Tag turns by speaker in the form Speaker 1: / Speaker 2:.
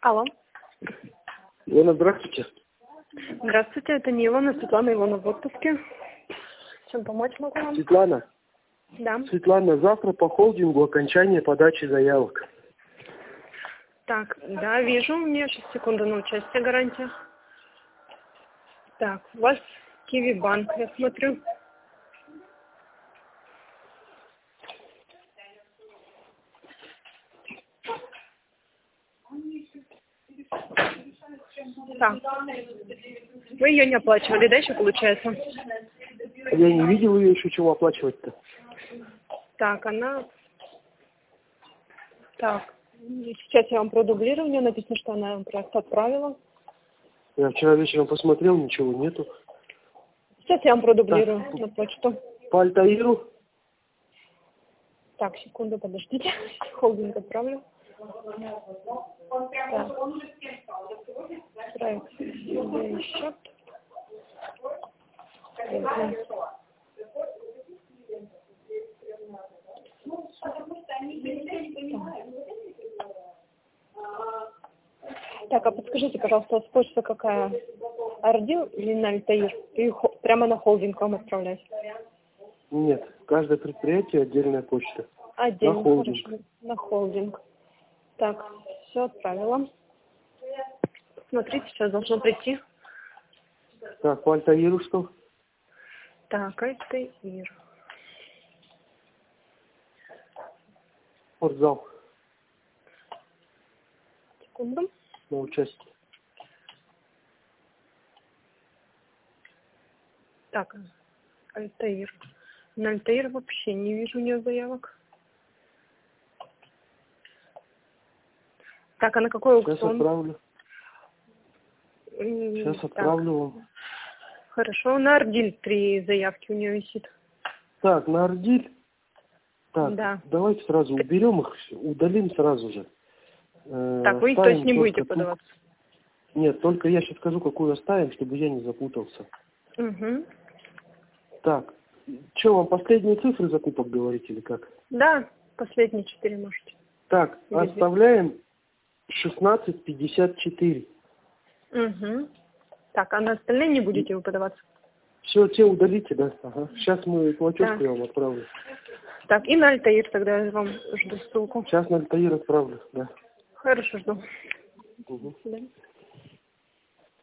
Speaker 1: Алло.
Speaker 2: Илона, здравствуйте.
Speaker 1: Здравствуйте, это не Илона, Светлана. Илона в отпуске. Чем помочь могу вам?
Speaker 2: Светлана.
Speaker 1: Да.
Speaker 2: Светлана, завтра по холдингу окончание подачи заявок.
Speaker 1: Так, да, вижу. У меня сейчас секунду на участие гарантия. Так, у вас Киви Банк, я смотрю. Так. Вы ее не оплачивали, да, еще получается?
Speaker 2: Я не видел ее еще, чего оплачивать-то.
Speaker 1: Так, она... Так, сейчас я вам продублирую. У нее написано, что она вам просто отправила.
Speaker 2: Я вчера вечером посмотрел, ничего нету.
Speaker 1: Сейчас я вам продублирую
Speaker 2: Так.
Speaker 1: на почту.
Speaker 2: По Альтаиру?
Speaker 1: Так, секунду, подождите. Холдинг отправлю. Так. Проект. Счет. Так, а подскажите, пожалуйста, у вас почта какая? Ардил или на Альтаир? И прямо на холдинг вам отправлять?
Speaker 2: Нет, каждое предприятие отдельная почта.
Speaker 1: Отдельно,
Speaker 2: На холдинг.
Speaker 1: хорошо. На холдинг. Так, все отправила. Смотрите, сейчас должно прийти.
Speaker 2: Так, по Альтаиру что?
Speaker 1: Так, Альтаир.
Speaker 2: Спортзал.
Speaker 1: Секунду.
Speaker 2: На участие.
Speaker 1: Так, Альтаир. На Альтаир вообще не вижу у нее заявок. Так, а на какой
Speaker 2: Сейчас
Speaker 1: аукцион?
Speaker 2: отправлю. Сейчас отправлю вам.
Speaker 1: Хорошо, на Ардиль 3 заявки у нее висит.
Speaker 2: Так, на Ардиль. Так,
Speaker 1: Да.
Speaker 2: давайте сразу уберем их, удалим сразу же.
Speaker 1: Так, вы то есть не будете подаваться?
Speaker 2: Нет, только я сейчас скажу, какую оставим, чтобы я не запутался.
Speaker 1: Угу. Так.
Speaker 2: Что, вам последние цифры закупок говорить или как?
Speaker 1: Да, последние 4 можете.
Speaker 2: Так, оставляем 16,54.
Speaker 1: Угу. Так, а на остальные не будете вы подаваться?
Speaker 2: Все, те удалите, да? Ага. Сейчас мы платежку я вам отправлю.
Speaker 1: Так, и на Альтаир тогда я вам жду ссылку.
Speaker 2: Сейчас на Альтаир отправлю, да.
Speaker 1: Хорошо, жду.
Speaker 2: Угу.
Speaker 1: До свидания.